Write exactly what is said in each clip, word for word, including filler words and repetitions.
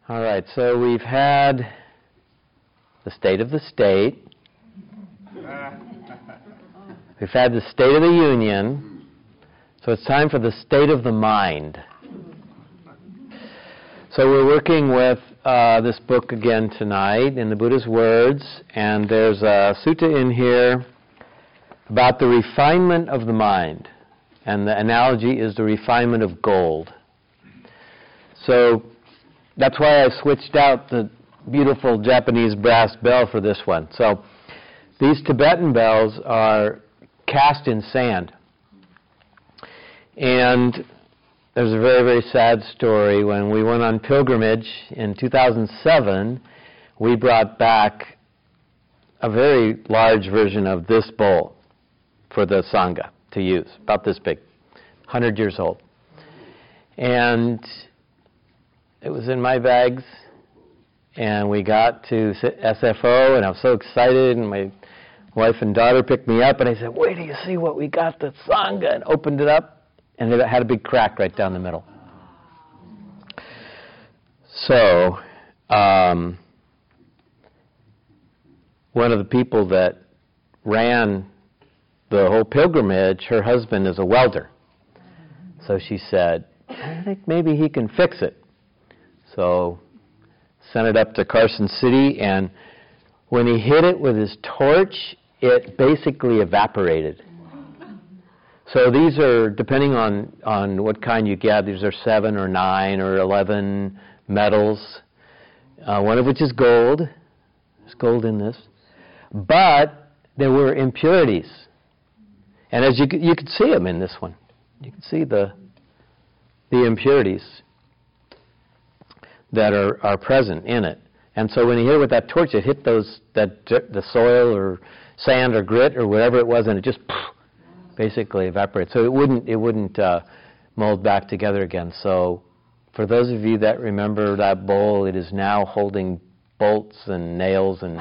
All right, so we've had the state of the state. We've had the state of the union. So it's time for the state of the mind. So we're working with uh, this book again tonight in the Buddha's words, and there's a sutta in here about the refinement of the mind. And the analogy is the refinement of gold. So that's why I switched out the beautiful Japanese brass bell for this one. So these Tibetan bells are cast in sand. And there's a very, very sad story. When we went on pilgrimage in two thousand seven, we brought back a very large version of this bowl for the Sangha to use, about this big, one hundred years old. And it was in my bags, and we got to S F O, and I was so excited, and my wife and daughter picked me up, and I said, wait till you see what we got, the Sangha, and opened it up, and it had a big crack right down the middle. So, um, one of the people that ran the whole pilgrimage, her husband is a welder. So she said, I think maybe he can fix it. So sent it up to Carson City, and when he hit it with his torch, it basically evaporated. So these are, depending on, on what kind you get, these are seven or nine or eleven metals, uh, one of which is gold. There's gold in this. But there were impurities. And as you you could see them in this one. You can see the the impurities that are, are present in it. And so when you hit it with that torch, it hit those that the soil or sand or grit or whatever it was, and it just poof, basically evaporated. So it wouldn't it wouldn't uh, mold back together again. So for those of you that remember that bowl, it is now holding bolts and nails and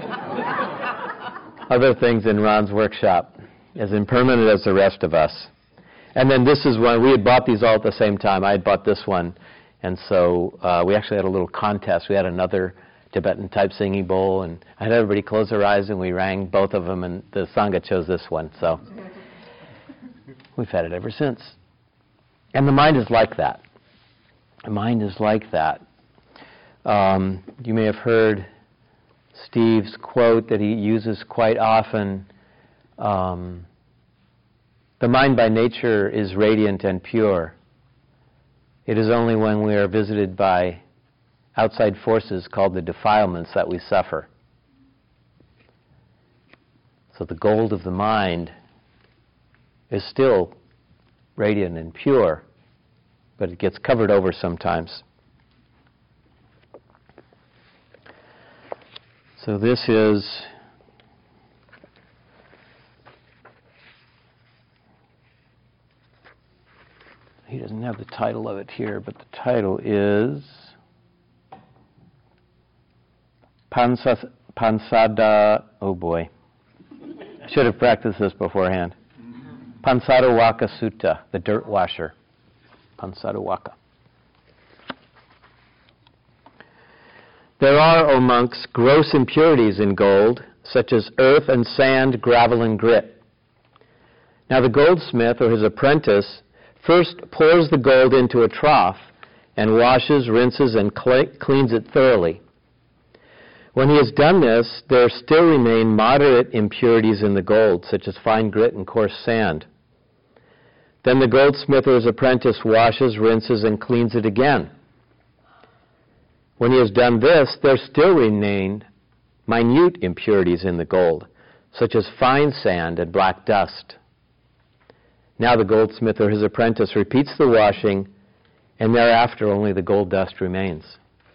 other things in Ron's workshop, as impermanent as the rest of us. And then this is one, we had bought these all at the same time. I had bought this one. And so uh, we actually had a little contest. We had another Tibetan-type singing bowl, and I had everybody close their eyes, and we rang both of them, and the Sangha chose this one. So we've had it ever since. And the mind is like that. The mind is like that. Um, you may have heard Steve's quote that he uses quite often. Um, the mind by nature is radiant and pure. It is only when we are visited by outside forces called the defilements that we suffer. So the gold of the mind is still radiant and pure, but it gets covered over sometimes. So this is he doesn't have the title of it here, but the title is Pansas, Pansada, oh boy, I should have practiced this beforehand. Pansadawaka Sutta, the dirt washer. Pansadawaka. There are, O monks, gross impurities in gold, such as earth and sand, gravel and grit. Now the goldsmith or his apprentice first pours the gold into a trough and washes, rinses, and cl- cleans it thoroughly. When he has done this, there still remain moderate impurities in the gold, such as fine grit and coarse sand. Then the goldsmith or his apprentice washes, rinses, and cleans it again. When he has done this, there still remain minute impurities in the gold, such as fine sand and black dust. Now the goldsmith or his apprentice repeats the washing, and thereafter only the gold dust remains.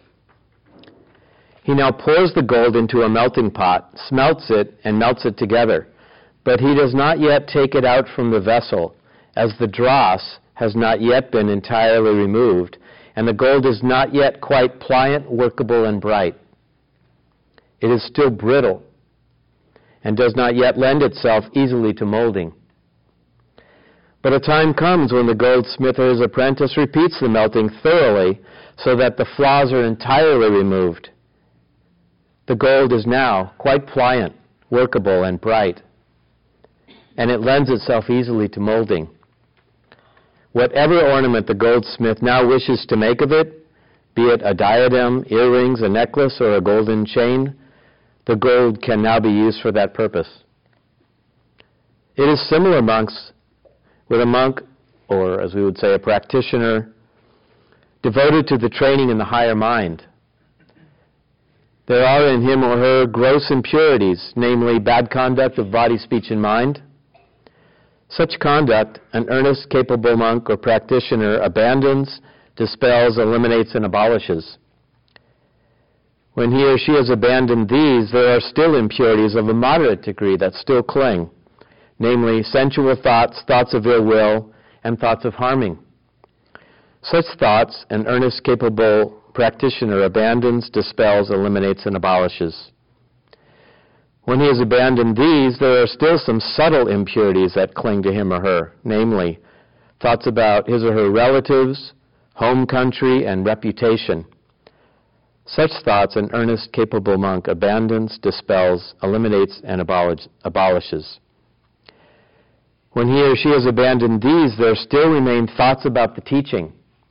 He now pours the gold into a melting pot, smelts it, and melts it together. But he does not yet take it out from the vessel, as the dross has not yet been entirely removed, and the gold is not yet quite pliant, workable, and bright. It is still brittle, and does not yet lend itself easily to molding. But a time comes when the goldsmith or his apprentice repeats the melting thoroughly so that the flaws are entirely removed. The gold is now quite pliant, workable, and bright, and it lends itself easily to molding. Whatever ornament the goldsmith now wishes to make of it, be it a diadem, earrings, a necklace, or a golden chain, the gold can now be used for that purpose. It is similar, monks, with a monk, or as we would say, a practitioner, devoted to the training in the higher mind. There are in him or her gross impurities, namely bad conduct of body, speech, and mind. Such conduct an earnest, capable monk or practitioner abandons, dispels, eliminates, and abolishes. When he or she has abandoned these, there are still impurities of a moderate degree that still cling, namely sensual thoughts, thoughts of ill will, and thoughts of harming. Such thoughts an earnest, capable practitioner abandons, dispels, eliminates, and abolishes. When he has abandoned these, there are still some subtle impurities that cling to him or her, namely thoughts about his or her relatives, home country, and reputation. Such thoughts an earnest, capable monk abandons, dispels, eliminates, and abolish, abolishes. When he or she has abandoned these, there still remain thoughts about the teaching.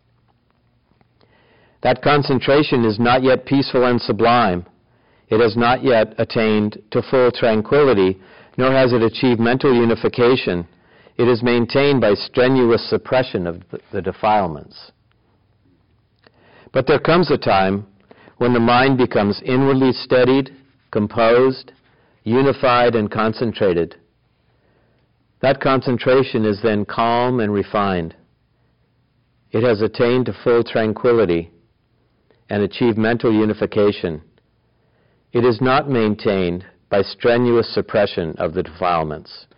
That concentration is not yet peaceful and sublime. It has not yet attained to full tranquility, nor has it achieved mental unification. It is maintained by strenuous suppression of the defilements. But there comes a time when the mind becomes inwardly steadied, composed, unified, and concentrated. That concentration is then calm and refined. It has attained to full tranquility and achieved mental unification. It is not maintained by strenuous suppression of the defilements.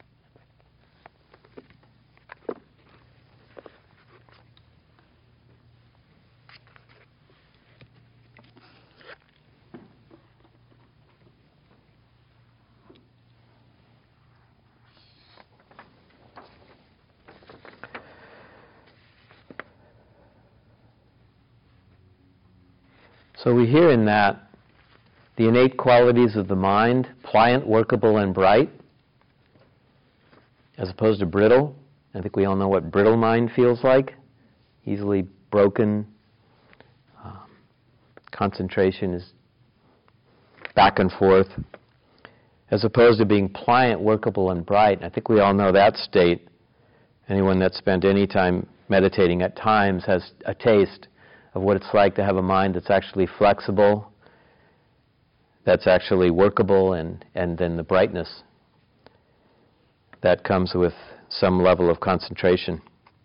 So we hear in that the innate qualities of the mind, pliant, workable, and bright, as opposed to brittle. I think we all know what brittle mind feels like. Easily broken. Um, concentration is back and forth. As opposed to being pliant, workable, and bright. I think we all know that state. Anyone that's spent any time meditating at times has a taste of what it's like to have a mind that's actually flexible, that's actually workable, and, and then the brightness that comes with some level of concentration.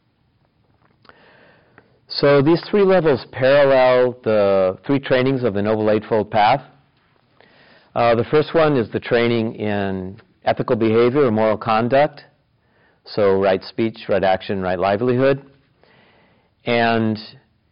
So these three levels parallel the three trainings of the Noble Eightfold Path. Uh, the first one is the training in ethical behavior or moral conduct, so right speech, right action, right livelihood. And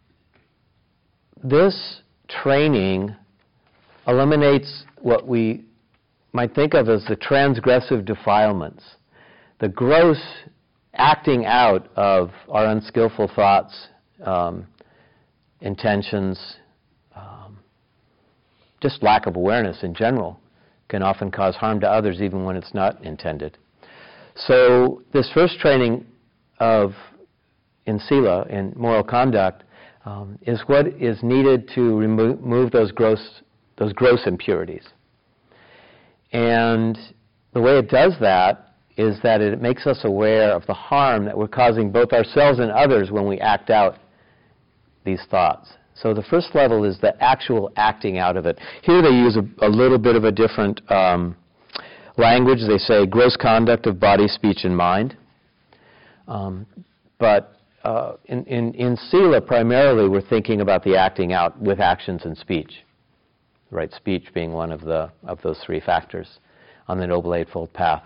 this training eliminates what we might think of as the transgressive defilements, the gross acting out of our unskillful thoughts, um, intentions, um, just lack of awareness in general can often cause harm to others even when it's not intended. So this first training of in sila, in moral conduct, um, is what is needed to remove those gross those gross impurities. And the way it does that is that it makes us aware of the harm that we're causing both ourselves and others when we act out these thoughts. So the first level is the actual acting out of it. Here they use a, a little bit of a different um, language. They say gross conduct of body, speech, and mind. Um, but uh, in, in, in sila, primarily, we're thinking about the acting out with actions and speech. Right speech being one of the of those three factors on the Noble Eightfold Path.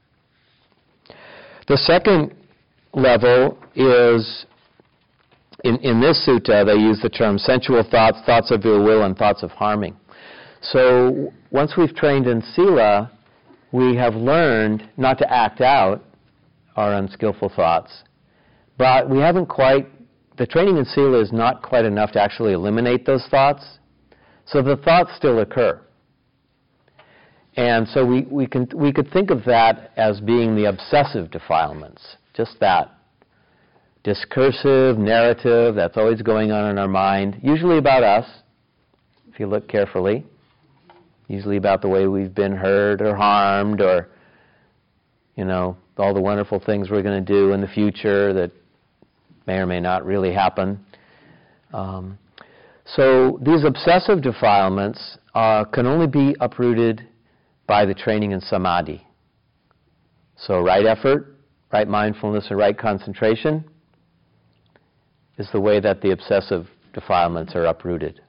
The second level is, in, in this sutta, they use the term sensual thoughts, thoughts of ill will, and thoughts of harming. So once we've trained in sila, we have learned not to act out our unskillful thoughts. But we haven't quite, the training in Sila is not quite enough to actually eliminate those thoughts. So the thoughts still occur. And so we, we, can, we could think of that as being the obsessive defilements, just that discursive narrative that's always going on in our mind, usually about us, if you look carefully, usually about the way we've been hurt or harmed, or, you know, all the wonderful things we're going to do in the future that may or may not really happen. Um, so these obsessive defilements uh, can only be uprooted by the training in samadhi. So right effort, right mindfulness, and right concentration is the way that the obsessive defilements are uprooted.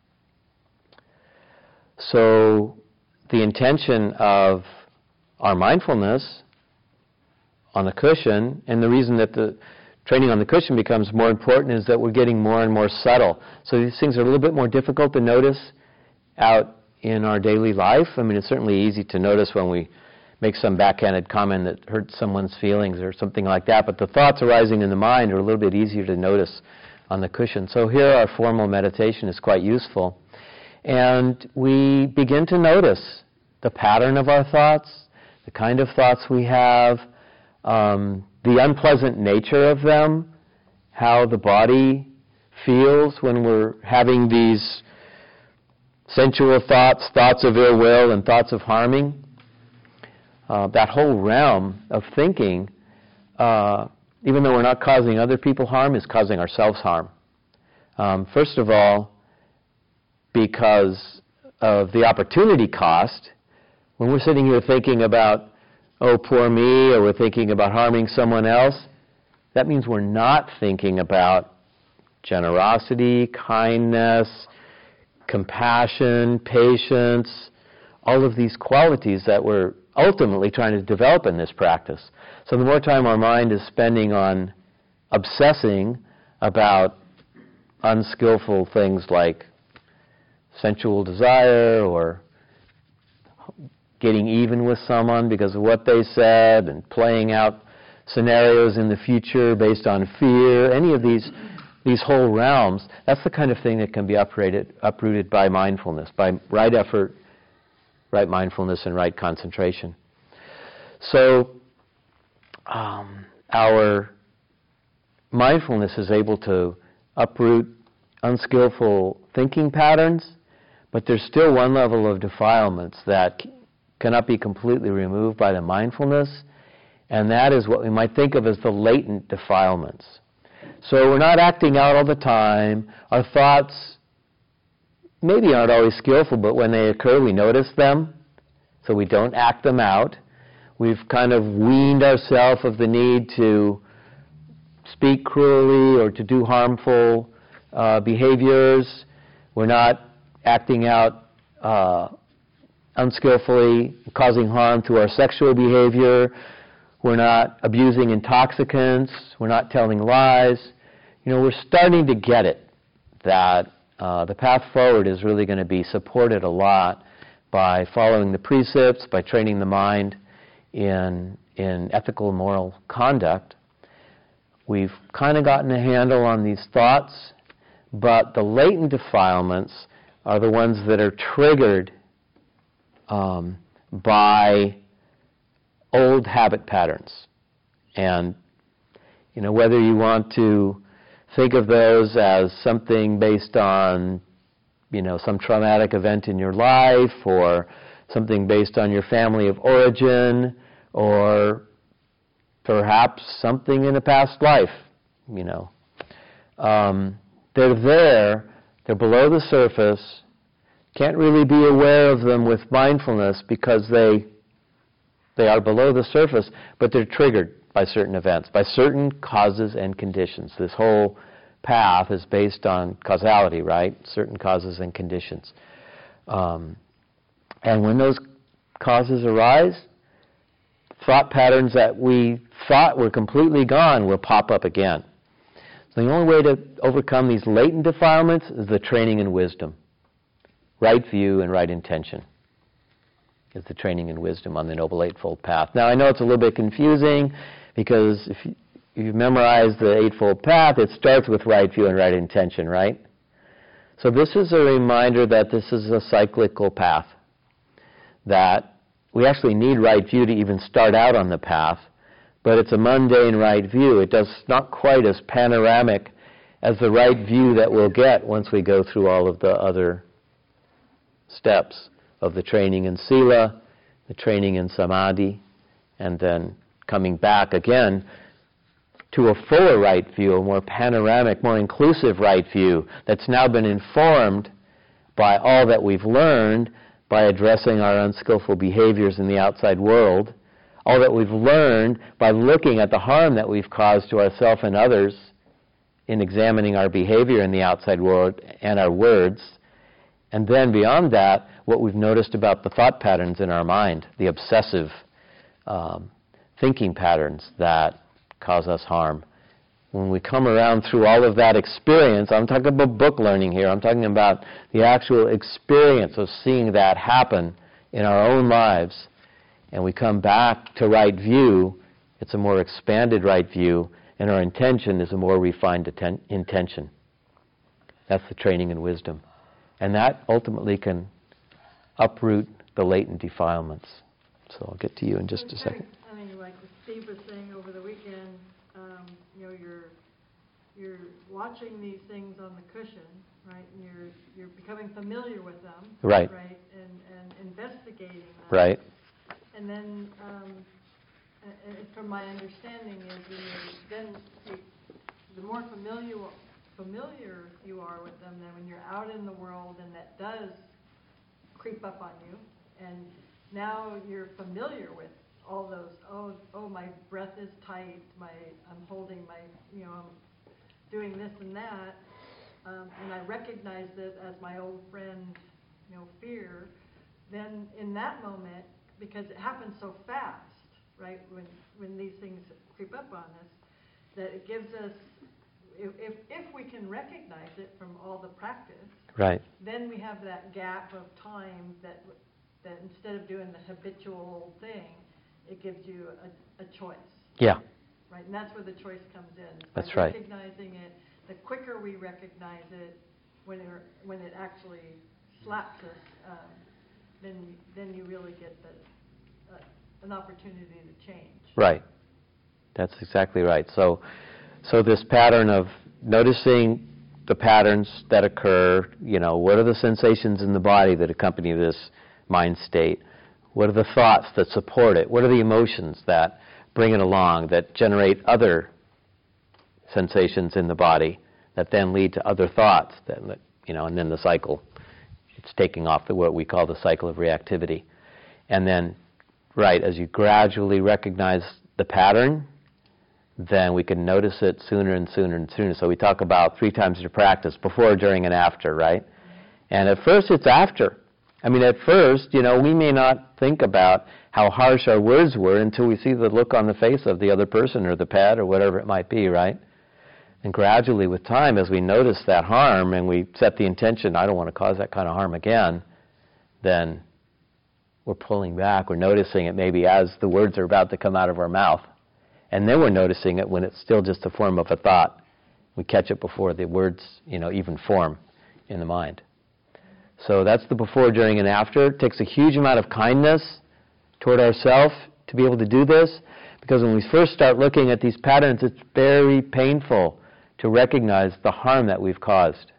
So the intention of our mindfulness on the cushion, and the reason that the training on the cushion becomes more important, is that we're getting more and more subtle. So these things are a little bit more difficult to notice out in our daily life. I mean, it's certainly easy to notice when we make some backhanded comment that hurts someone's feelings or something like that, but the thoughts arising in the mind are a little bit easier to notice on the cushion. So here our formal meditation is quite useful. And we begin to notice the pattern of our thoughts, the kind of thoughts we have, um, the unpleasant nature of them, how the body feels when we're having these sensual thoughts, thoughts of ill will, and thoughts of harming. Uh, that whole realm of thinking, uh, even though we're not causing other people harm, is causing ourselves harm. Um, first of all, because of the opportunity cost. When we're sitting here thinking about, oh, poor me, or we're thinking about harming someone else, that means we're not thinking about generosity, kindness, compassion, patience, all of these qualities that we're ultimately trying to develop in this practice. So the more time our mind is spending on obsessing about unskillful things like sensual desire or getting even with someone because of what they said and playing out scenarios in the future based on fear, any of these these whole realms, that's the kind of thing that can be uprooted, uprooted by mindfulness, by right effort, right mindfulness, and right concentration. So um, our mindfulness is able to uproot unskillful thinking patterns, but there's still one level of defilements that c- cannot be completely removed by the mindfulness, and that is what we might think of as the latent defilements. So we're not acting out all the time. Our thoughts maybe aren't always skillful, but when they occur, we notice them, so we don't act them out. We've kind of weaned ourselves of the need to speak cruelly or to do harmful uh, behaviors. We're not acting out uh, unskillfully, causing harm to our sexual behavior. We're not abusing intoxicants. We're not telling lies. You know, we're starting to get it, that uh, the path forward is really going to be supported a lot by following the precepts, by training the mind in, in ethical and moral conduct. We've kind of gotten a handle on these thoughts, but the latent defilements are the ones that are triggered um, by old habit patterns. And, you know, whether you want to think of those as something based on, you know, some traumatic event in your life, or something based on your family of origin, or perhaps something in a past life, you know. Um, they're there, they're below the surface, can't really be aware of them with mindfulness because they they are below the surface, but they're triggered by certain events, by certain causes and conditions. This whole path is based on causality, right? Certain causes and conditions. Um, and when those causes arise, thought patterns that we thought were completely gone will pop up again. So the only way to overcome these latent defilements is the training in wisdom. Right view and right intention is the training in wisdom on the Noble Eightfold Path. Now, I know it's a little bit confusing Because if you, if you memorize the Eightfold Path, it starts with right view and right intention, right? So this is a reminder that this is a cyclical path, that we actually need right view to even start out on the path, but it's a mundane right view. It does not quite as panoramic as the right view that we'll get once we go through all of the other steps of the training in Sila, the training in Samadhi, and then coming back again to a fuller right view, a more panoramic, more inclusive right view that's now been informed by all that we've learned by addressing our unskillful behaviors in the outside world, all that we've learned by looking at the harm that we've caused to ourselves and others in examining our behavior in the outside world and our words, and then beyond that, what we've noticed about the thought patterns in our mind, the obsessive um, thinking patterns that cause us harm. When we come around through all of that experience, I'm talking about book learning here, I'm talking about the actual experience of seeing that happen in our own lives, and we come back to right view, it's a more expanded right view, and our intention is a more refined atten- intention. That's the training in wisdom. And that ultimately can uproot the latent defilements. So I'll get to you in just a second. I mean, like Steve was saying over the weekend, um, you know, you're you're watching these things on the cushion, right? And you're you're becoming familiar with them, right? Right, and and investigating them, right? And then, um, and from my understanding, is when you then you, the more familiar familiar you are with them, then when you're out in the world and that does creep up on you, and now you're familiar with all those, oh, oh, my breath is tight, my, I'm holding my, you know, I'm doing this and that, um, and I recognize it as my old friend, you know, fear, then in that moment, because it happens so fast, right, when, when these things creep up on us, that it gives us, if, if, if we can recognize it from all the practice, right, then we have that gap of time that that instead of doing the habitual thing, it gives you a, a choice. Yeah. Right, and that's where the choice comes in. That's By right. Recognizing it, the quicker we recognize it, when it, when it actually slaps us, um, then then you really get the, uh, an opportunity to change. Right. That's exactly right. So, so this pattern of noticing the patterns that occur, you know, what are the sensations in the body that accompany this mind state? What are the thoughts that support it? What are the emotions that bring it along, that generate other sensations in the body that then lead to other thoughts, that, you know, and then the cycle. It's taking off the, what we call the cycle of reactivity. And then, right, as you gradually recognize the pattern, then we can notice it sooner and sooner and sooner. So we talk about three times your practice, before, during, and after, right? And at first it's after. I mean, at first, you know, we may not think about how harsh our words were until we see the look on the face of the other person or the pet or whatever it might be, right? And gradually with time, as we notice that harm and we set the intention, I don't want to cause that kind of harm again, then we're pulling back. We're noticing it maybe as the words are about to come out of our mouth. And then we're noticing it when it's still just a form of a thought. We catch it before the words, you know, even form in the mind. So that's the before, during, and after. It takes a huge amount of kindness toward ourselves to be able to do this, because when we first start looking at these patterns, it's very painful to recognize the harm that we've caused.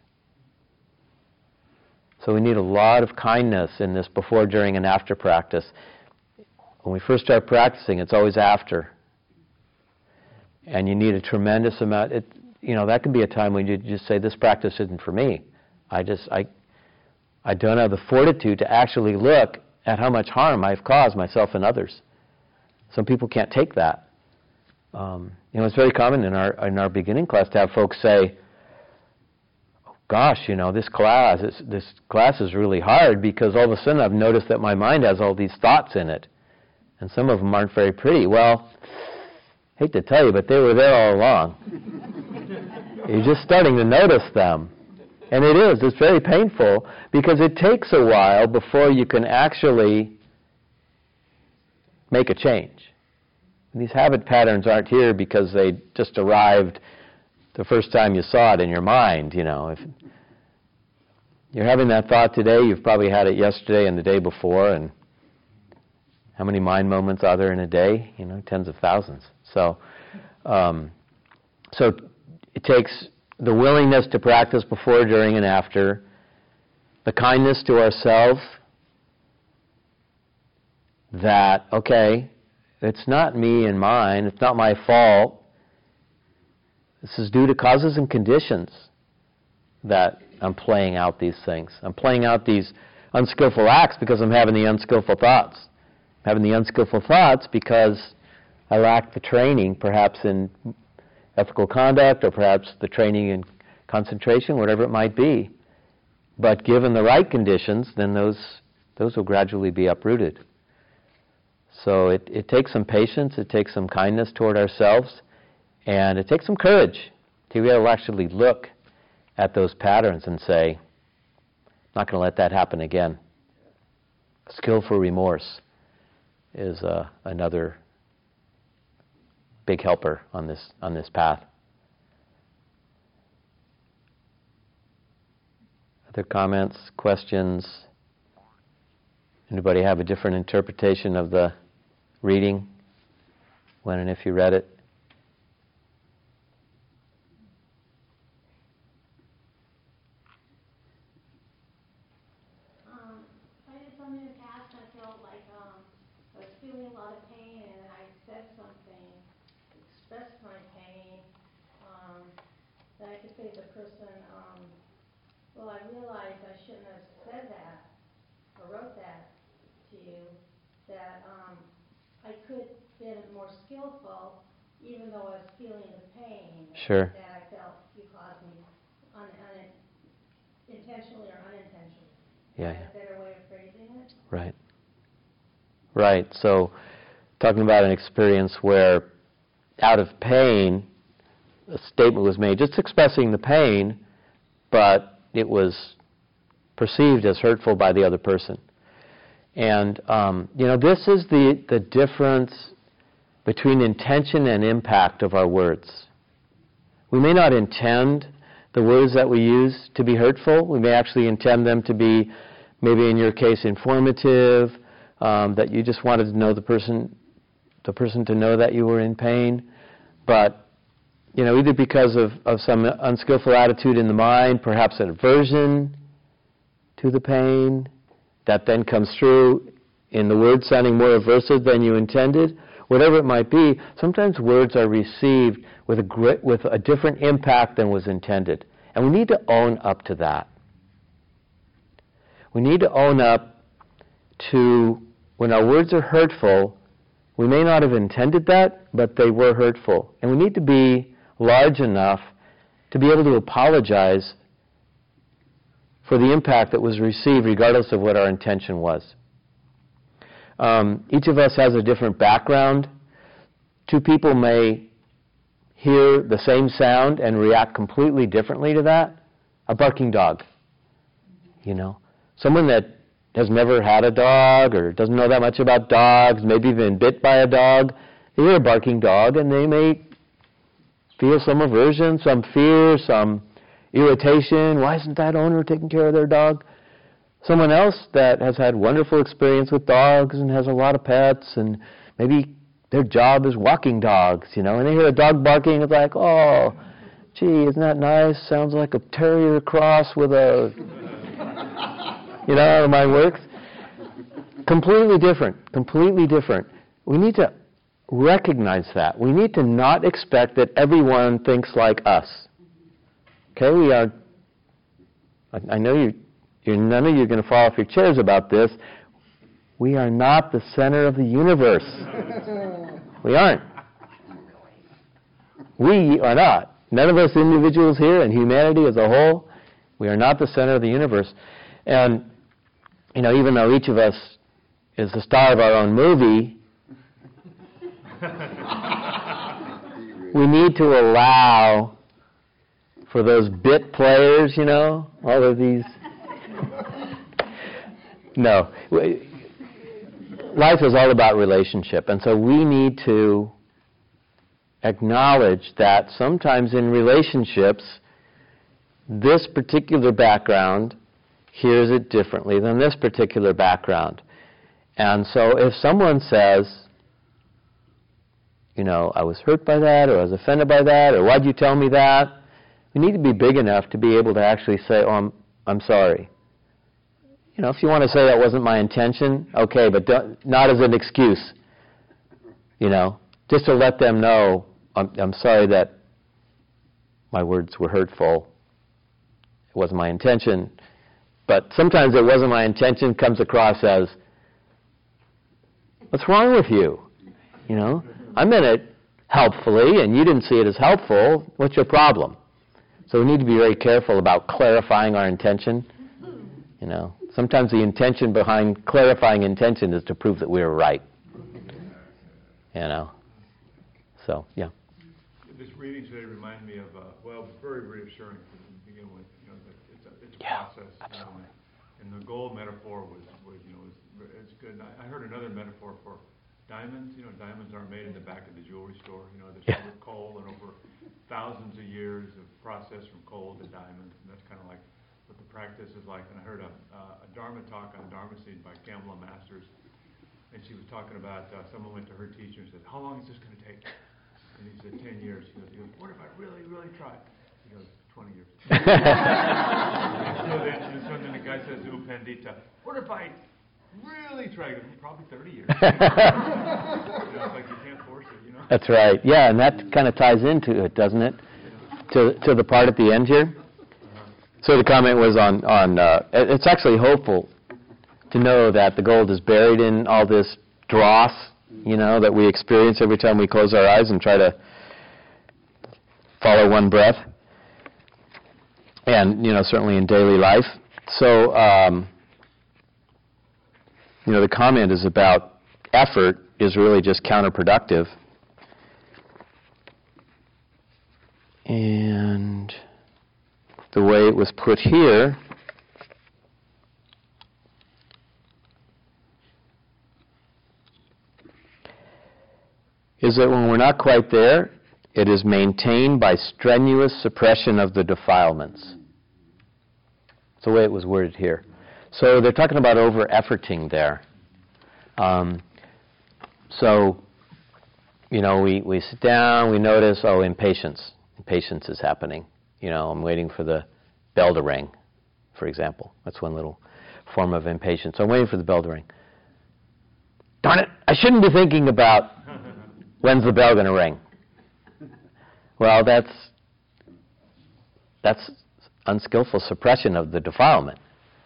So we need a lot of kindness in this before, during, and after practice. When we first start practicing, it's always after. And you need a tremendous amount. It, you know, that can be a time when you just say, this practice isn't for me. I just, I, I don't have the fortitude to actually look at how much harm I've caused myself and others. Some people can't take that. Um, you know, it's very common in our in our beginning class to have folks say, oh, gosh, you know, this class, this, this class is really hard because all of a sudden I've noticed that my mind has all these thoughts in it. And some of them aren't very pretty. Well, hate to tell you, but they were there all along. You're just starting to notice them. And it is, it's very painful because it takes a while before you can actually make a change. These habit patterns aren't here because they just arrived the first time you saw it in your mind, you know. If you're having that thought today, you've probably had it yesterday and the day before, and how many mind moments are there in a day? You know, tens of thousands. So, um, so it takes the willingness to practice before, during, and after, the kindness to ourselves that, okay, it's not me and mine, it's not my fault. This is due to causes and conditions that I'm playing out these things. I'm playing out these unskillful acts because I'm having the unskillful thoughts. I'm having the unskillful thoughts because I lack the training, perhaps in ethical conduct or perhaps the training in concentration, whatever it might be. But given the right conditions, then those those will gradually be uprooted. So it, it takes some patience, it takes some kindness toward ourselves, and it takes some courage to be able to actually look at those patterns and say, I'm not going to let that happen again. Skillful remorse is uh, another big helper on this on this path. Other comments, questions? Anybody have a different interpretation of the reading, when and if you read it? Um, I did something in the past and I felt like um, I was feeling a lot of pain and I said something, expressed my pain, um, that I could say to the person, um, well, I realized I shouldn't have said that or wrote that to you, that um, I could have been more skillful even though I was feeling the pain Sure. that I felt you caused me un- un- intentionally or unintentionally. Yeah, Is yeah. that a better way of phrasing it? Right. Right. So, talking about an experience where, out of pain, a statement was made, just expressing the pain, but it was perceived as hurtful by the other person. And, um, you know, this is the, the difference between intention and impact of our words. We may not intend the words that we use to be hurtful. We may actually intend them to be, maybe in your case, informative, um, that you just wanted to know the person, the person to know that you were in pain. But, you know, either because of, of some unskillful attitude in the mind, perhaps an aversion to the pain, that then comes through in the words sounding more aversive than you intended, whatever it might be, sometimes words are received with a, gri- with a different impact than was intended. And we need to own up to that. We need to own up to when our words are hurtful, we may not have intended that, but they were hurtful. And we need to be large enough to be able to apologize for the impact that was received, regardless of what our intention was. Um, each of us has a different background. Two people may hear the same sound and react completely differently to that. A barking dog, you know. Someone that has never had a dog or doesn't know that much about dogs, maybe been bit by a dog, they hear a barking dog and they may feel some aversion, some fear, some irritation. Why isn't that owner taking care of their dog? Someone else that has had wonderful experience with dogs and has a lot of pets and maybe their job is walking dogs, you know, and they hear a dog barking, it's like, oh, gee, isn't that nice? Sounds like a terrier cross with a, you know, how the mind works. Completely different, completely different. We need to recognize that. We need to not expect that everyone thinks like us. Okay, we are, I, I know you, you're, none of you are going to fall off your chairs about this. We are not the center of the universe. We aren't. We are not. None of us individuals here and humanity as a whole, we are not the center of the universe. And, you know, even though each of us is the star of our own movie, we need to allow for those bit players, you know, all of these. No. Life is all about relationship, and so we need to acknowledge that sometimes in relationships, this particular background hears it differently than this particular background. And so if someone says, you know, I was hurt by that, or I was offended by that, or why'd you tell me that? We need to be big enough to be able to actually say, oh, I'm, I'm sorry. You know, if you want to say that wasn't my intention, okay, but don't, not as an excuse. You know, just to let them know, I'm, I'm sorry that my words were hurtful. It wasn't my intention. But sometimes it wasn't my intention comes across as, what's wrong with you? You know, I meant it helpfully, and you didn't see it as helpful. What's your problem? So we need to be very careful about clarifying our intention. You know, sometimes the intention behind clarifying intention is to prove that we were right. You know, so yeah. This reading today reminded me of, uh, well, it was very reassuring to begin with. You know, that it's a, it's a Yeah, process. absolutely. Um, and the gold metaphor was, was you know, was, it's good. And I, I heard another metaphor for diamonds. You know, diamonds aren't made in the back of the jewelry store. You know, they're Yeah. sold with coal, and over thousands of years of process from coal to diamonds. And that's kind of like what the practice is like. And I heard a, uh, a Dharma talk on Dharma Seed by Kamala Masters. And she was talking about, uh, someone went to her teacher and said, how long is this going to take? And he said, ten years. He goes, he goes, what if I really, really try? He goes, twenty years. and so then, and so then the guy says to U Pandita, what if I really try? He goes, probably thirty years. you know, it's like you can't force it, you know? That's right. Yeah, and that kind of ties into it, doesn't it? To to the part at the end here. So the comment was on, on uh, it's actually hopeful to know that the gold is buried in all this dross, you know, that we experience every time we close our eyes and try to follow one breath. And, you know, certainly in daily life. So, um, you know, the comment is about effort is really just counterproductive. And the way it was put here, is that when we're not quite there, it is maintained by strenuous suppression of the defilements. That's the way it was worded here. So they're talking about over-efforting there. Um, so, you know, we, we sit down, we notice, oh, impatience. Impatience is happening. You know, I'm waiting for the bell to ring, for example. That's one little form of impatience. So I'm waiting for the bell to ring. Darn it, I shouldn't be thinking about when's the bell going to ring? Well, that's that's unskillful suppression of the defilement.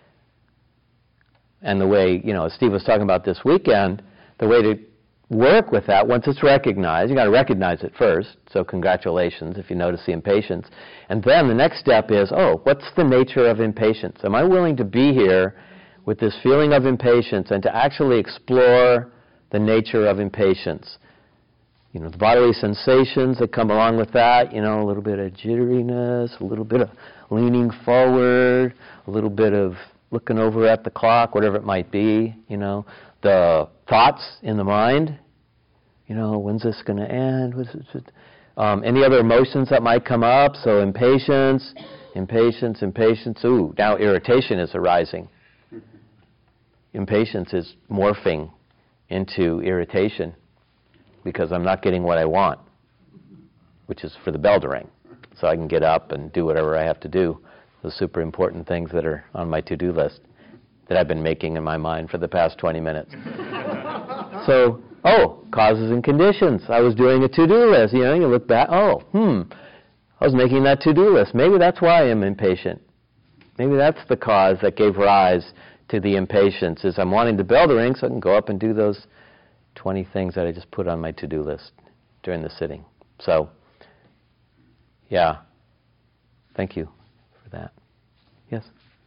And the way, you know, as Steve was talking about this weekend, the way to work with that, once it's recognized, you got to recognize it first. So congratulations if you notice the impatience. And then the next step is, oh, what's the nature of impatience? Am I willing to be here with this feeling of impatience and to actually explore the nature of impatience? You know, the bodily sensations that come along with that, you know, a little bit of jitteriness, a little bit of leaning forward, a little bit of looking over at the clock, whatever it might be, you know, the thoughts in the mind, you know, when's this going to end? What's it, um, any other emotions that might come up, so impatience, impatience, impatience, ooh, now irritation is arising. Impatience is morphing into irritation, because I'm not getting what I want, which is for the bell to ring, so I can get up and do whatever I have to do, those super important things that are on my to-do list that I've been making in my mind for the past twenty minutes. So, oh, causes and conditions. I was doing a to-do list. You know, you look back, oh, hmm, I was making that to-do list. Maybe that's why I'm impatient. Maybe that's the cause that gave rise to the impatience, is I'm wanting the bell to ring so I can go up and do those twenty things that I just put on my to-do list during the sitting. So, yeah, thank you for that. Yes?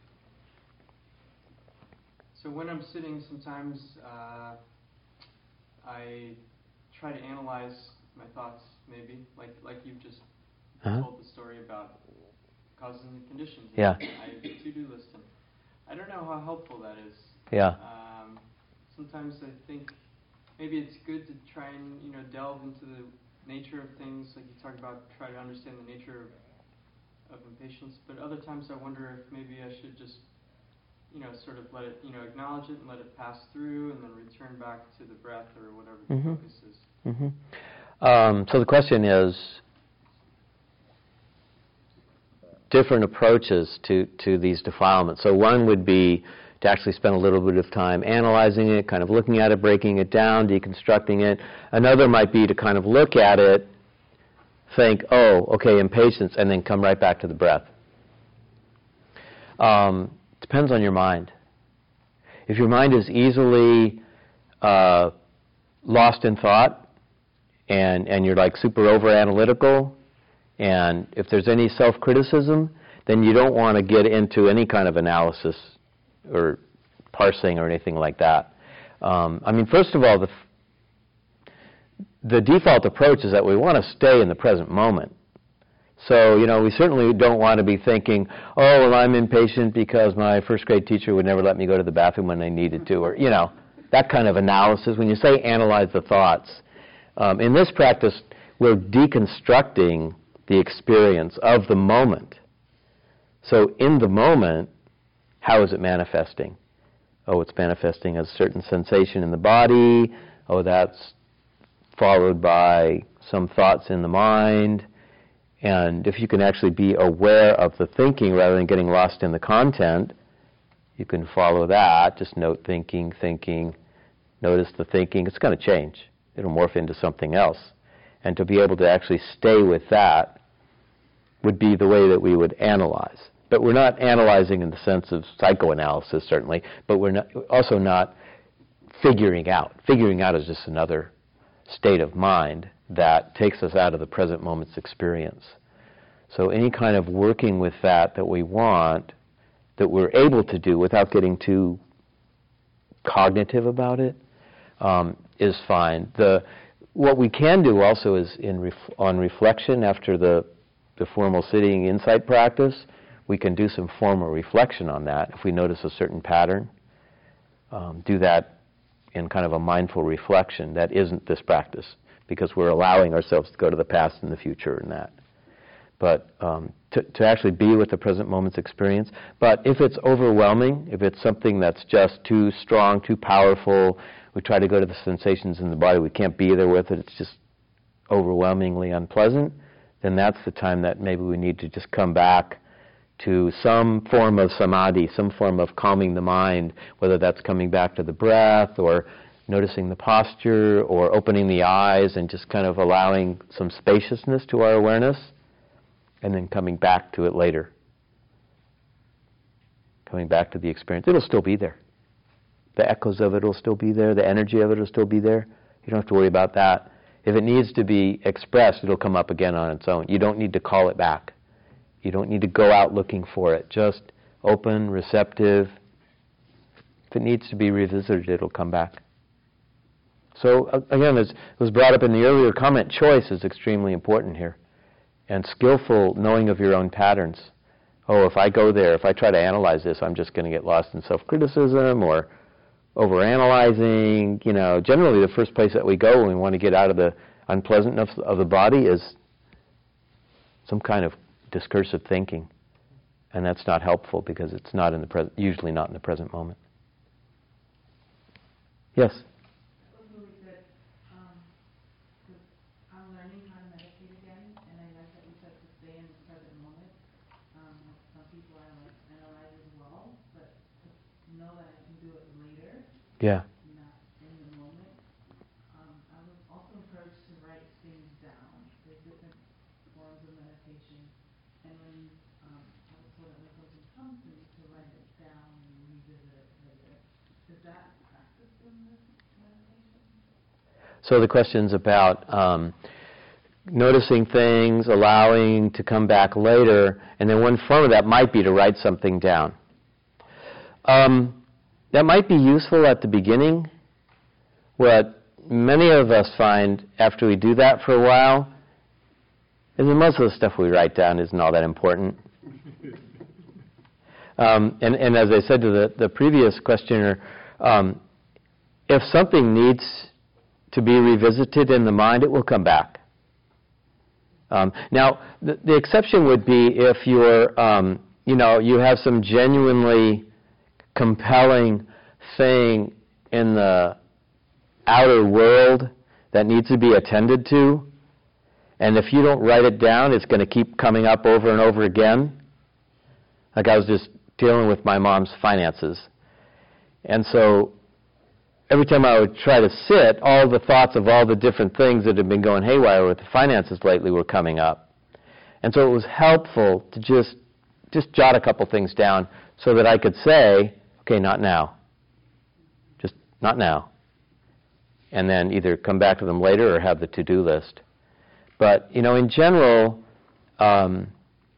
So when I'm sitting, sometimes uh, I try to analyze my thoughts, maybe, like like you've just uh-huh. told the story about causes and conditions. Yeah. I have a to-do list, and I don't know how helpful that is. Yeah. Um, sometimes I think maybe it's good to try and, you know, delve into the nature of things, like you talk about, try to understand the nature of, of impatience, but other times I wonder if maybe I should just, you know, sort of let it, you know, acknowledge it and let it pass through and then return back to the breath or whatever the mm-hmm. focus is. Mm-hmm. Um, so the question is, different approaches to, to these defilements. So one would be to actually spend a little bit of time analyzing it, kind of looking at it, breaking it down, deconstructing it. Another might be to kind of look at it, think, oh, okay, impatience, and then come right back to the breath. Um, depends on your mind. If your mind is easily uh, lost in thought, and, and you're like super over-analytical, and if there's any self-criticism, then you don't want to get into any kind of analysis or parsing or anything like that. Um, I mean, first of all, the, f- the default approach is that we want to stay in the present moment. So, you know, we certainly don't want to be thinking, oh, well, I'm impatient because my first grade teacher would never let me go to the bathroom when I needed to, or, you know, that kind of analysis. When you say analyze the thoughts, um, in this practice, we're deconstructing the experience of the moment. So in the moment, how is it manifesting? Oh, it's manifesting as a certain sensation in the body. Oh, that's followed by some thoughts in the mind. And if you can actually be aware of the thinking rather than getting lost in the content, you can follow that. Just note thinking, thinking, notice the thinking. It's going to change. It'll morph into something else. And to be able to actually stay with that would be the way that we would analyze. But we're not analyzing in the sense of psychoanalysis, certainly, but we're not, also not figuring out. Figuring out is just another state of mind that takes us out of the present moment's experience. So any kind of working with that that we want, that we're able to do without getting too cognitive about it, um, is fine. The, what we can do also is in ref, on reflection after the, the formal sitting insight practice, we can do some formal reflection on that. If we notice a certain pattern, um, do that in kind of a mindful reflection. That isn't this practice, because we're allowing ourselves to go to the past and the future and that. But um, to, to actually be with the present moment's experience. But if it's overwhelming, if it's something that's just too strong, too powerful, we try to go to the sensations in the body, we can't be there with it, it's just overwhelmingly unpleasant, then that's the time that maybe we need to just come back to some form of samadhi, some form of calming the mind, whether that's coming back to the breath or noticing the posture or opening the eyes and just kind of allowing some spaciousness to our awareness and then coming back to it later. Coming back to the experience. It'll still be there. The echoes of it will still be there. The energy of it will still be there. You don't have to worry about that. If it needs to be expressed, it'll come up again on its own. You don't need to call it back. You don't need to go out looking for it. Just open, receptive. If it needs to be revisited, it'll come back. So again, as was brought up in the earlier comment, choice is extremely important here. And skillful knowing of your own patterns. Oh, if I go there, if I try to analyze this, I'm just going to get lost in self-criticism or overanalyzing. You know, generally the first place that we go when we want to get out of the unpleasantness of the body is some kind of discursive thinking. And that's not helpful because it's not in the present, usually not in the present moment. Yes? Yeah. Not in the moment. Um, I was also encouraged to write things down. There's different forms of meditation. And when um, I was told that when something comes to me, to write it down and revisit it later. Is that practice in this meditation? So the question's about um, noticing things, allowing to come back later, and then one form of that might be to write something down. Um, That might be useful at the beginning. What many of us find after we do that for a while is that most of the stuff we write down isn't all that important. um, and, and as I said to the, the previous questioner, um, if something needs to be revisited in the mind, it will come back. Um, now, the, the exception would be if you're, um, you know, you have some genuinely compelling thing in the outer world that needs to be attended to, and if you don't write it down, it's going to keep coming up over and over again. Like I was just dealing with my mom's finances, and so every time I would try to sit, all the thoughts of all the different things that had been going haywire with the finances lately were coming up. And so it was helpful to just just jot a couple things down so that I could say, okay, not now. Just not now. And then either come back to them later or have the to-do list. But, you know, in general, um,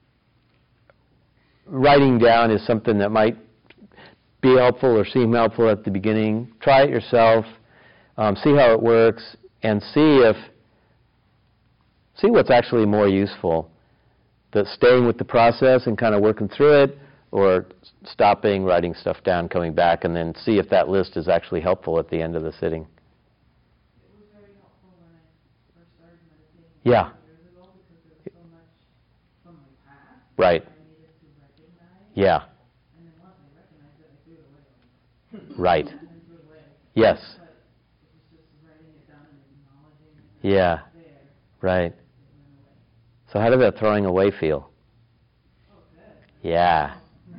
writing down is something that might be helpful or seem helpful at the beginning. Try it yourself, um, see how it works, and see if see what's actually more useful. The staying with the process and kind of working through it, or stopping, writing stuff down, coming back, and then see if that list is actually helpful at the end of the sitting. It was very helpful when I first started meditating Yeah. years ago because there was so much from my past Right. that I needed to recognize. Yeah. And then once I recognized it, I threw it away. Right. And then threw it away. Yes. But it was just writing it down and acknowledging it Yeah. there, Right. it went away. So how did that throwing away feel? Oh, good. Yeah.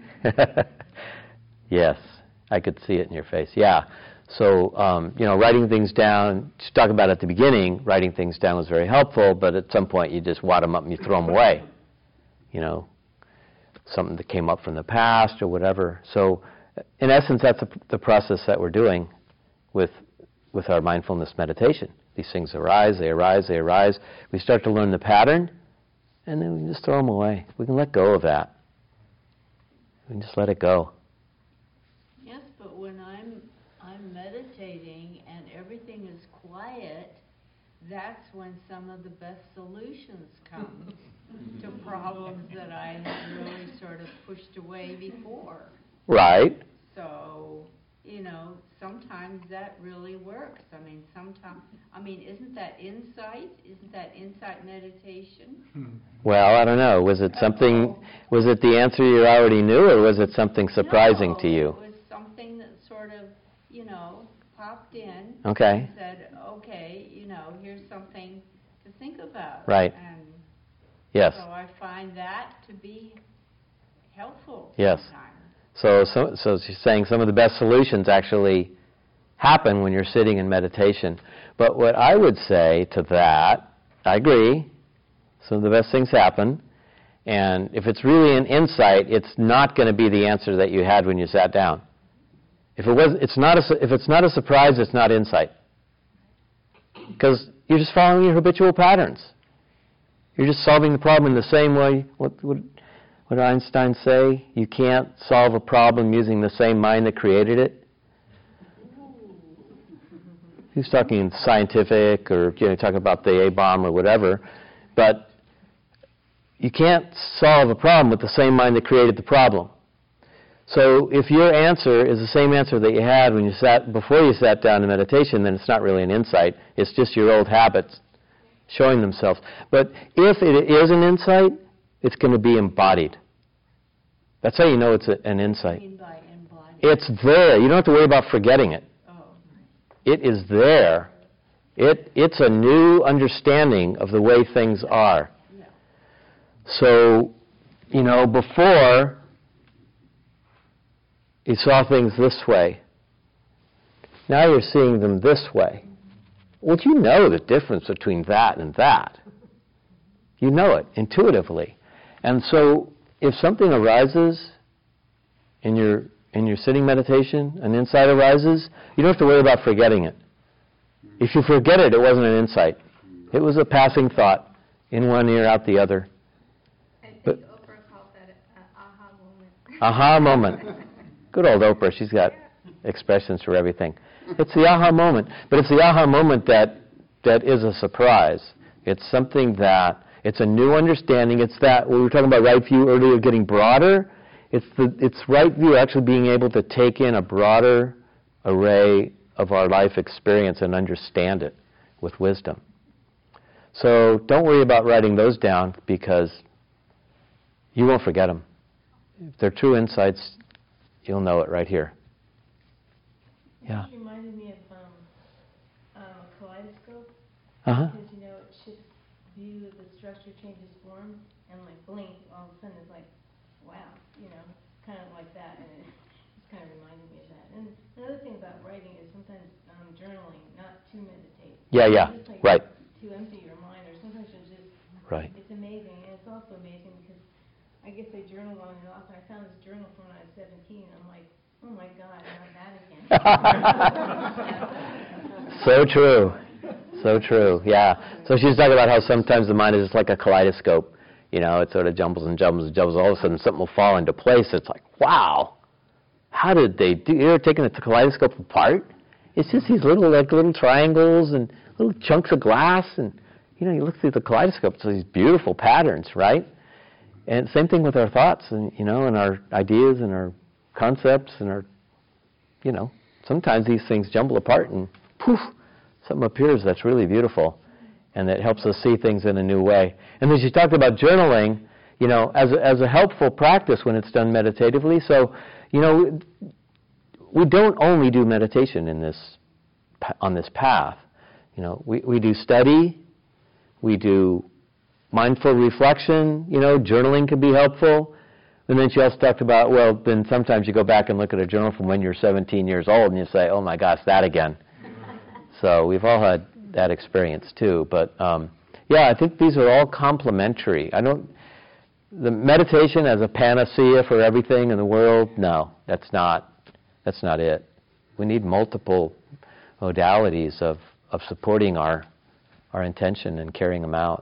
Yes, I could see it in your face. Yeah. So, um, you know, writing things down, just talk about it at the beginning, writing things down was very helpful, but at some point you just wad them up and you throw them away. You know, something that came up from the past or whatever. So, in essence, that's the, the process that we're doing with, with our mindfulness meditation. These things arise, they arise, they arise. We start to learn the pattern, and then we can just throw them away. We can let go of that. We can just let it go. Yes, but when I'm I'm meditating and everything is quiet, that's when some of the best solutions come to problems that I had really sort of pushed away before. Right. So, you know, sometimes that really works. I mean, sometimes, I mean, isn't that insight? Isn't that insight meditation? Well, I don't know. Was it something, was it the answer you already knew, or was it something surprising No, to you? it was something that sort of, you know, popped in. Okay. And said, okay, you know, here's something to think about. Right. And Yes. so I find that to be helpful Yes. sometimes. So, so, so she's saying some of the best solutions actually happen when you're sitting in meditation. But what I would say to that, I agree, some of the best things happen. And if it's really an insight, it's not going to be the answer that you had when you sat down. If it was, it's not a, su- if it's not a surprise, it's not insight. Because you're just following your habitual patterns. You're just solving the problem in the same way. What, what, what did Einstein say? You can't solve a problem using the same mind that created it. He was talking scientific, or you know, talking about the A-bomb or whatever. But you can't solve a problem with the same mind that created the problem. So if your answer is the same answer that you had when you sat before you sat down in meditation, then it's not really an insight. It's just your old habits showing themselves. But if it is an insight, it's going to be embodied. That's how you know it's a, an insight. What do you mean by embodied? It's there. You don't have to worry about forgetting it. Oh, It is there. It, it's a new understanding of the way things are. yeah. So, you know, before you saw things this way. Now you're seeing them this way. Well, you know the difference between that and that. You know it intuitively. And so if something arises in your in your sitting meditation, an insight arises, you don't have to worry about forgetting it. If you forget it, it wasn't an insight. It was a passing thought, in one ear, out the other. I think But- Oprah calls that an aha moment. Aha moment. Good old Oprah, she's got expressions for everything. It's the aha moment. But it's the aha moment that that is a surprise. It's something that, it's a new understanding. It's that, we were talking about right view earlier, getting broader. It's the it's right view actually being able to take in a broader array of our life experience and understand it with wisdom. So don't worry about writing those down because you won't forget them. If they're true insights, you'll know it right here. Yeah. It reminded me of um, um, a kaleidoscope. Uh-huh. Because, you know, it shifts view, the structure changes form, and like blink, all of a sudden it's like, wow, you know, kind of like that. And it just kind of reminded me of that. And another thing about writing is sometimes um, journaling, not to meditate. Yeah, yeah, just like right. To empty your mind, or sometimes you're just, Right. it's amazing. And it's also amazing because I guess I journal on and off, and I found this journal from when I was seventeen, and I'm like, oh my God, not that again. So true. So true, yeah. So she's talking about how sometimes the mind is just like a kaleidoscope. You know, it sort of jumbles and jumbles and jumbles. All of a sudden something will fall into place. It's like, wow, how did they do? You ever taken the kaleidoscope apart? It's just these little, like little triangles and little chunks of glass. And, you know, you look through the kaleidoscope, it's these beautiful patterns, right? And same thing with our thoughts and, you know, and our ideas and our concepts and our, you know, sometimes these things jumble apart and poof, something appears that's really beautiful and that helps us see things in a new way. And then she talked about journaling, you know, as a, as a helpful practice when it's done meditatively. So, you know, we don't only do meditation in this, on this path. You know, we, we do study, we do mindful reflection, you know, journaling can be helpful. And then she also talked about, well, then sometimes you go back and look at a journal from when you're seventeen years old and you say, oh my gosh, that again. So we've all had that experience too. But um, yeah, I think these are all complementary. I don't, the meditation as a panacea for everything in the world, no, that's not, that's not it. We need multiple modalities of, of supporting our, our intention and carrying them out.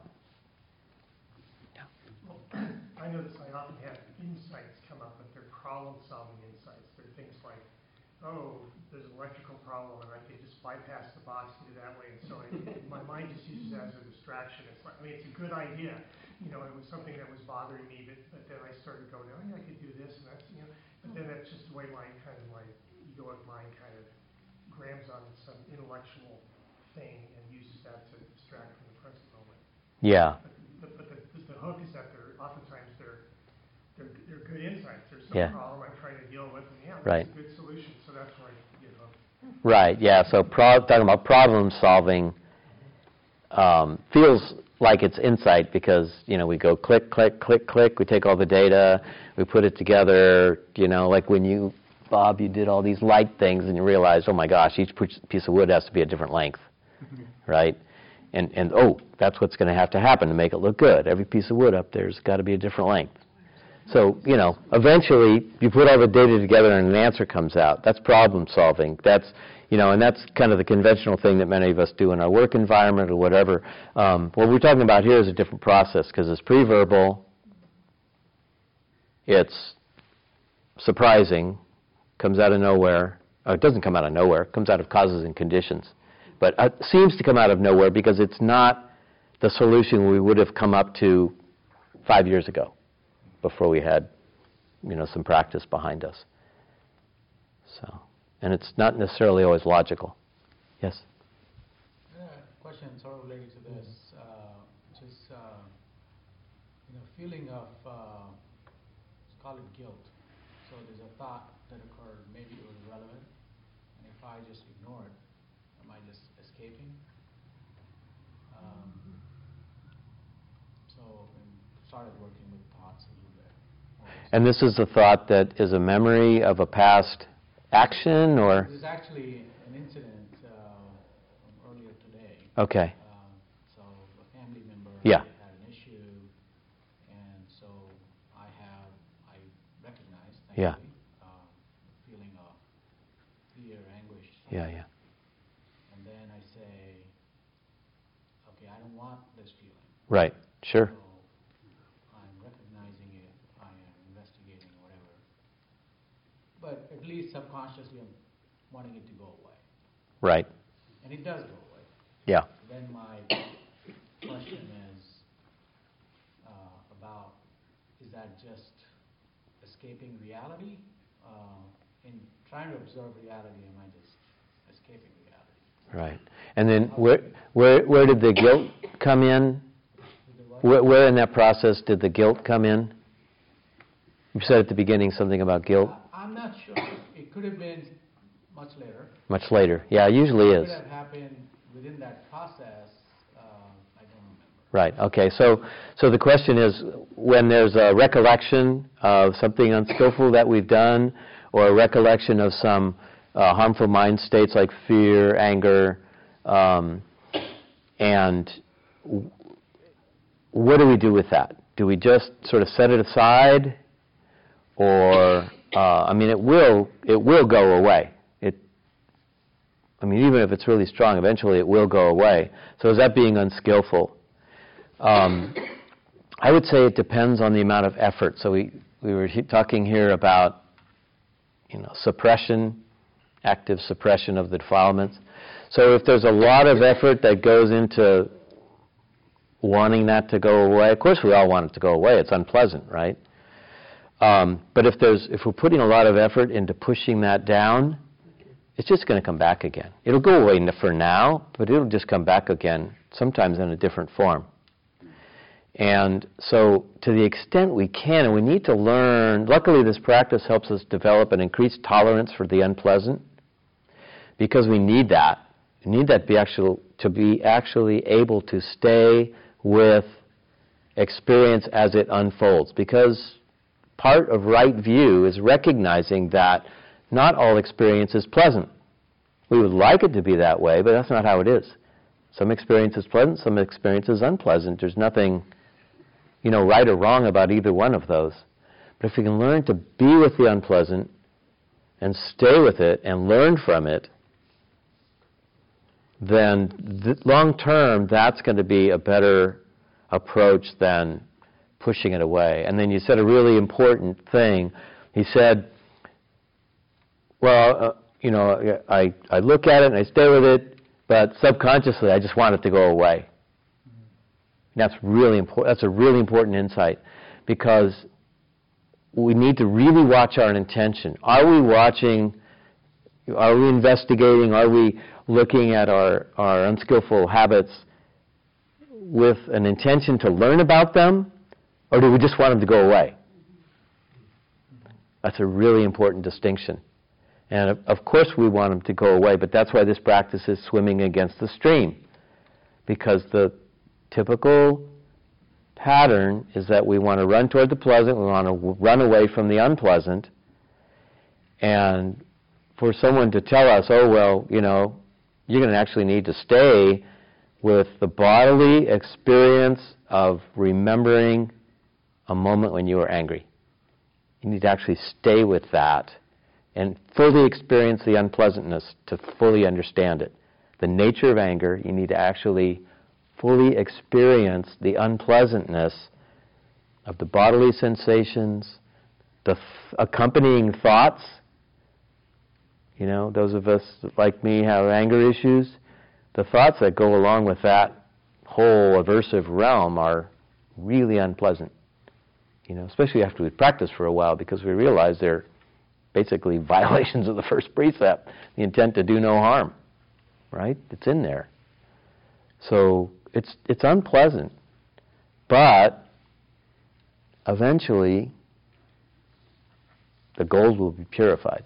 I notice I often have insights come up, but they're problem-solving insights. They're things like, oh, there's an electrical problem, and I could just bypass the box and do that way. And so I, my mind just uses that as a distraction. It's like, I mean, it's a good idea. You know, it was something that was bothering me, but, but then I started going, oh, yeah, I could do this, and that's, you know. But then that's just the way my kind of my egoic mind kind of grabs on some intellectual thing and uses that to distract from the present moment. Yeah. But, but the, the, the hook is that they're oftentimes they're they're they're good insights. There's some Yeah. problem I'm trying to deal with, and yeah, Right. that's a good solution. So that's where I get hooked. Right, yeah. So pro- talking about problem solving um, feels like it's insight because, you know, we go click, click, click, click. We take all the data, we put it together. You know, like when you, Bob, you did all these light things and you realized, oh my gosh, each piece of wood has to be a different length, right? And, and oh, that's what's going to have to happen to make it look good. Every piece of wood up there's got to be a different length. So, you know, eventually you put all the data together and an answer comes out. That's problem solving. That's, you know, and that's kind of the conventional thing that many of us do in our work environment or whatever. Um, what we're talking about here is a different process because it's pre-verbal, it's surprising, comes out of nowhere. Oh, it doesn't come out of nowhere. It comes out of causes and conditions. But it seems to come out of nowhere because it's not the solution we would have come up to five years ago before we had, you know, some practice behind us. So, and it's not necessarily always logical. Yes? Uh, question sort of related to this. Uh, just, uh, you know, feeling of, uh, let's call it guilt. So there's a thought that occurred, maybe it was relevant, and if I just ignore it, am I just escaping? Um, so I started working with thoughts a little bit. And this is a thought that is a memory of a past action, or? This is actually an incident uh, from earlier today. Okay. Uh, so a family member Yeah. had an issue, and so I have, I recognize, thankfully, Yeah. uh, feeling of fear, anguish. Yeah, yeah. And then I say, okay, I don't want this feeling. Right, sure. So I'm recognizing it, I am investigating whatever. But at least subconsciously I'm wanting it to go away. Right. And it does go away. Yeah. Then my question is uh, about, is that just escaping reality? Uh, in trying to observe reality, am I just escaping reality? Right. And then where where where did the guilt guilt come in? Where, where in that process did the guilt come in? You said at the beginning something about guilt. I'm not sure. It could have been much later. Much later. Yeah, it usually It is. could have happened within that process. Uh, I don't remember. Right. Okay. So, so the question is, when there's a recollection of something unskillful that we've done, or a recollection of some uh, harmful mind states like fear, anger, um, and w- what do we do with that? Do we just sort of set it aside, or uh, I mean, it will it will go away. It. I mean, even if it's really strong, eventually it will go away. So is that being unskillful? Um, I would say it depends on the amount of effort. So we, we were he- talking here about, you know, suppression, active suppression of the defilements. So if there's a lot of effort that goes into wanting that to go away, of course we all want it to go away. It's unpleasant, right? Um, but if there's if we're putting a lot of effort into pushing that down, it's just going to come back again. It'll go away for now, but it'll just come back again, sometimes in a different form. And so to the extent we can, and we need to learn, luckily this practice helps us develop an increased tolerance for the unpleasant, because we need that. We need that be actual, to be actually able to stay with experience as it unfolds, because part of right view is recognizing that not all experience is pleasant. We would like it to be that way, but that's not how it is. Some experience is pleasant, some experience is unpleasant. There's nothing, you know, right or wrong about either one of those. But if we can learn to be with the unpleasant and stay with it and learn from it, then th- long term, that's going to be a better approach than pushing it away. And then you said a really important thing. He said, well, uh, you know, I, I look at it and I stay with it, but subconsciously I just want it to go away. That's really important. That's a really important insight, because we need to really watch our intention. Are we watching, are we investigating, are we looking at our, our unskillful habits with an intention to learn about them, or do we just want them to go away? That's a really important distinction. And of, of course we want them to go away, but that's why this practice is swimming against the stream, because the typical pattern is that we want to run toward the pleasant, we want to run away from the unpleasant, and for someone to tell us, oh, well, you know, you're going to actually need to stay with the bodily experience of remembering a moment when you were angry. You need to actually stay with that and fully experience the unpleasantness to fully understand it. The nature of anger, you need to actually fully experience the unpleasantness of the bodily sensations, the th- accompanying thoughts. You know, those of us like me have anger issues. The thoughts that go along with that whole aversive realm are really unpleasant. You know, especially after we've practiced for a while, because we realize they're basically violations of the first precept, the intent to do no harm. Right? It's in there. So it's it's unpleasant, but eventually the gold will be purified.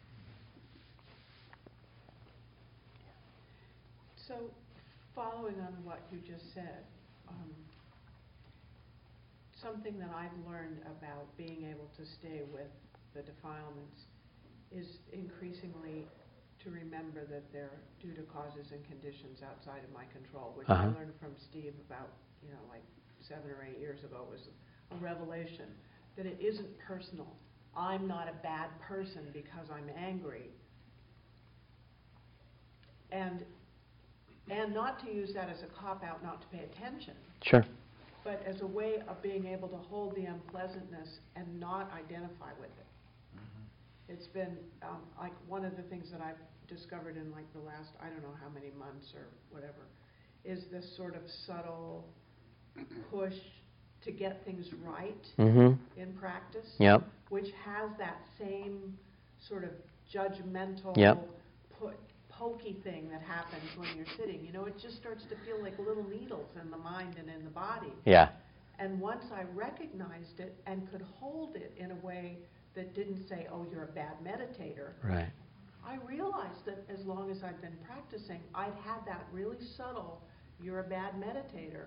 So, following on what you just said, um, something that I've learned about being able to stay with the defilements is increasingly to remember that they're due to causes and conditions outside of my control, which Uh-huh. I learned from Steve about, you know, like seven or eight years ago, was a revelation that it isn't personal. I'm not a bad person because I'm angry. And and not to use that as a cop-out, not to pay attention, Sure. but as a way of being able to hold the unpleasantness and not identify with it. It's been um, like one of the things that I've discovered in like the last, I don't know how many months or whatever, is this sort of subtle push to get things right Mm-hmm. in practice, Yep. which has that same sort of judgmental Yep. pu- pokey thing that happens when you're sitting. You know, it just starts to feel like little needles in the mind and in the body. Yeah. And once I recognized it and could hold it in a way that didn't say, oh, you're a bad meditator, Right. I realized that as long as I'd been practicing, I'd had that really subtle, you're a bad meditator,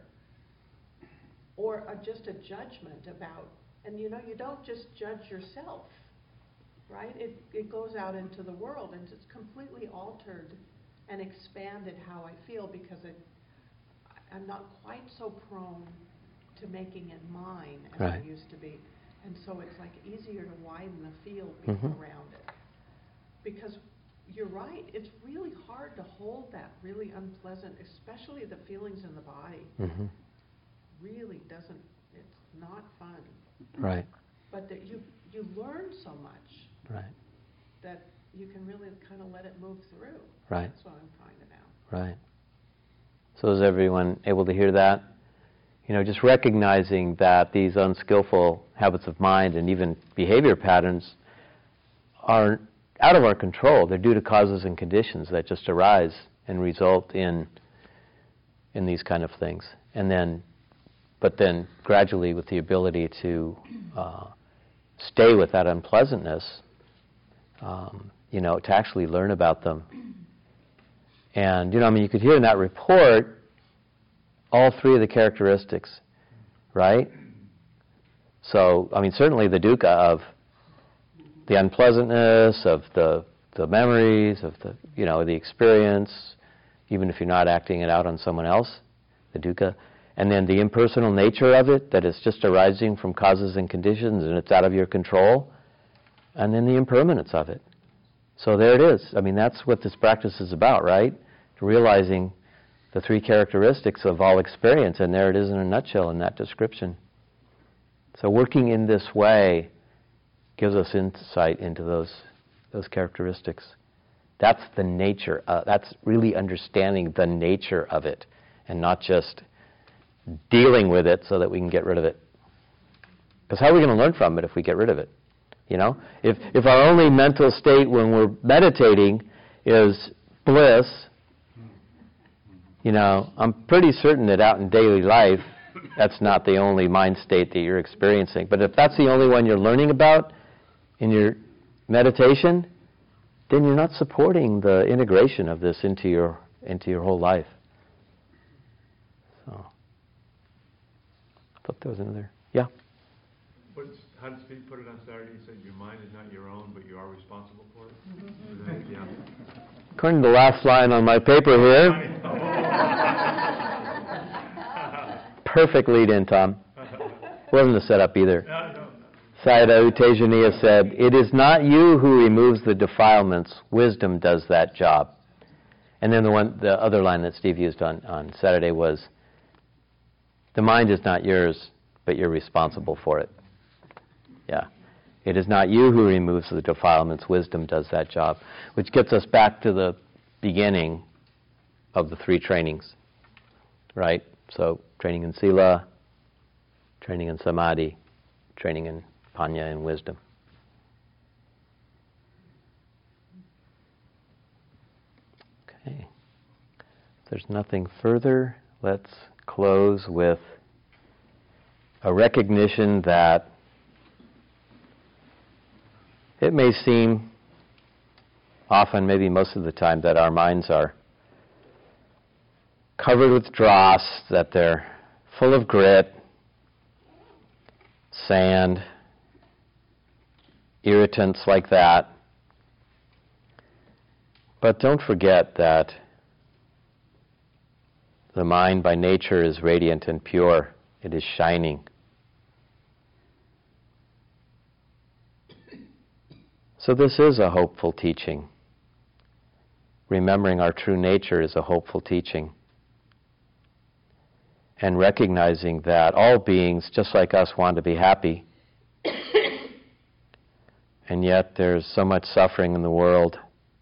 or a, just a judgment about, and you know, you don't just judge yourself, right? It, it goes out into the world, and it's completely altered and expanded how I feel, because it, I'm not quite so prone to making it mine as Right. I used to be. And so it's like easier to widen the field Mm-hmm. around it. Because you're right, it's really hard to hold that really unpleasant, especially the feelings in the body. Mm-hmm. Really doesn't, it's not fun. Right. But that you, you learn so much Right. that you can really kind of let it move through. Right. That's what I'm finding out. Right. So is everyone able to hear that? You know, just recognizing that these unskillful habits of mind and even behavior patterns are out of our control. They're due to causes and conditions that just arise and result in in these kind of things. And then, but then gradually, with the ability to uh, stay with that unpleasantness, um, you know, to actually learn about them. And, you know, I mean, you could hear in that report all three of the characteristics, right? So, I mean, certainly the dukkha of the unpleasantness, of the the memories, of the, you know, the experience, even if you're not acting it out on someone else, the dukkha. And then the impersonal nature of it, that it's just arising from causes and conditions and it's out of your control. And then the impermanence of it. So there it is. I mean, that's what this practice is about, right? Realizing the three characteristics of all experience, and there it is in a nutshell in that description. So working in this way gives us insight into those those characteristics. That's the nature. Uh, that's really understanding the nature of it, and not just dealing with it so that we can get rid of it. Because how are we going to learn from it if we get rid of it? You know, if if our only mental state when we're meditating is bliss, you know, I'm pretty certain that out in daily life, that's not the only mind state that you're experiencing. But if that's the only one you're learning about in your meditation, then you're not supporting the integration of this into your into your whole life. So, I thought there was another. Yeah. But how did Steve put it on Saturday? He said your mind is not your own, but you are responsible for it. Mm-hmm. Yeah. According to the last line on my paper here. Perfect lead in, Tom. Wasn't a setup either. No, no, no. Sayadaw U Tejaniya said, "It is not you who removes the defilements. Wisdom does that job." And then the one, the other line that Steve used on, on Saturday was, "The mind is not yours, but you're responsible for it." Yeah. It is not you who removes the defilements. Wisdom does that job. Which gets us back to the beginning of the three trainings, right? So training in sila, training in samadhi, training in panya and wisdom. Okay. If there's nothing further, let's close with a recognition that it may seem, often, maybe most of the time, that our minds are covered with dross, that they're full of grit, sand, irritants like that. But don't forget that the mind by nature is radiant and pure. It is shining. So this is a hopeful teaching. Remembering our true nature is a hopeful teaching. And recognizing that all beings, just like us, want to be happy. And yet there's so much suffering in the world.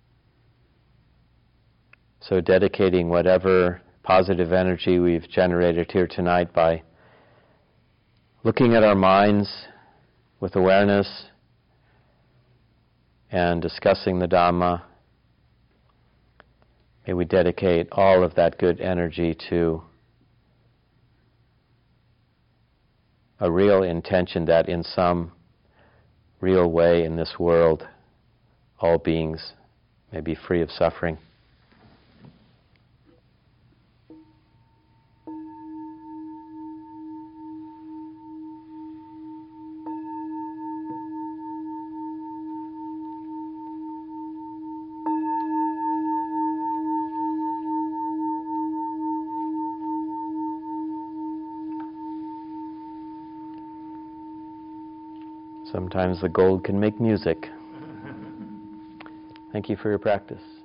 So dedicating whatever positive energy we've generated here tonight by looking at our minds with awareness and discussing the Dhamma, may we dedicate all of that good energy to a real intention that in some real way in this world, all beings may be free of suffering. Sometimes the gold can make music. Thank you for your practice.